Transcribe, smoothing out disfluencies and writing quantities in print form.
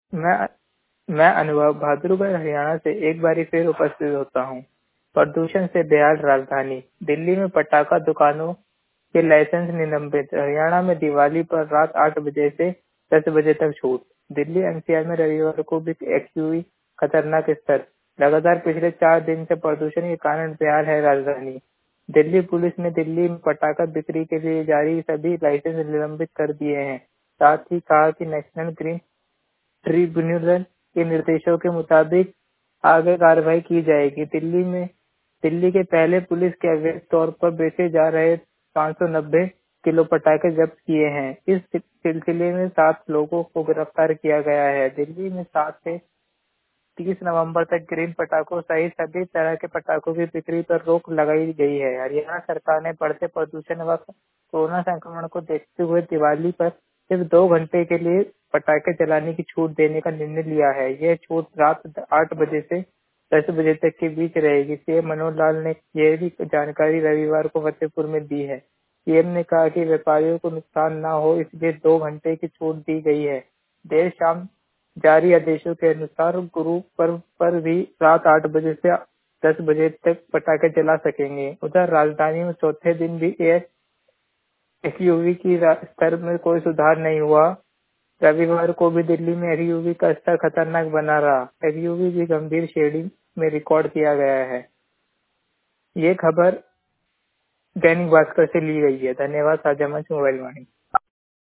मैं मैं अनुभव बहादुरगढ़ हरियाणा से एक बारी फिर उपस्थित होता हूँ। प्रदूषण से बेहाल राजधानी दिल्ली में पटाखा दुकानों के लाइसेंस निलंबित। हरियाणा में दिवाली पर रात 8 बजे से 10 बजे तक छूट। दिल्ली एनसीआर में रविवार को भी एक्यूवी खतरनाक स्तर। लगातार पिछले 4 दिन से प्रदूषण के कारण बेहाल है राजधानी। दिल्ली पुलिस ने दिल्ली में पटाखा बिक्री के लिए जारी सभी लाइसेंस निलंबित कर दिए हैं। साथ ही कहा कि नेशनल ग्रीन ट्रिब्यूनल के निर्देशों के मुताबिक आगे कार्रवाई की जाएगी। दिल्ली के पहले पुलिस के अवैध तौर पर बेचे जा रहे 590 किलो पटाखे जब्त किए हैं। इस सिलसिले में 7 लोगों को गिरफ्तार किया गया है। दिल्ली में 7 से 30 नवंबर तक ग्रीन पटाखों सहित सभी तरह के पटाखों की बिक्री पर रोक लगाई गई है। हरियाणा सरकार ने बढ़ते प्रदूषण व कोरोना संक्रमण को देखते हुए दिवाली पर सिर्फ 2 घंटे के लिए पटाखे चलाने की छूट देने का निर्णय लिया है। यह छूट रात 8 बजे से 10 बजे तक के बीच रहेगी। सीएम मनोहर लाल ने यह भी जानकारी रविवार को फतेहपुर में दी है। सीएम ने कहा कि व्यापारियों को नुकसान न हो इसलिए 2 घंटे की छूट दी गई है। देर शाम जारी आदेशों के अनुसार गुरु पर्व पर भी रात 8 बजे से 10 बजे तक पटाखे चला सकेंगे। उधर राजधानी में चौथे दिन भी एयर एक्यूवी की स्तर में कोई सुधार नहीं हुआ। रविवार को भी दिल्ली में एक्यूवी का स्तर खतरनाक बना रहा। एक्यूवी भी गंभीर श्रेणी में रिकॉर्ड किया गया है। ये खबर दैनिक भास्कर से ली गई है। धन्यवाद। साझा मंच मोबाइल वाणी।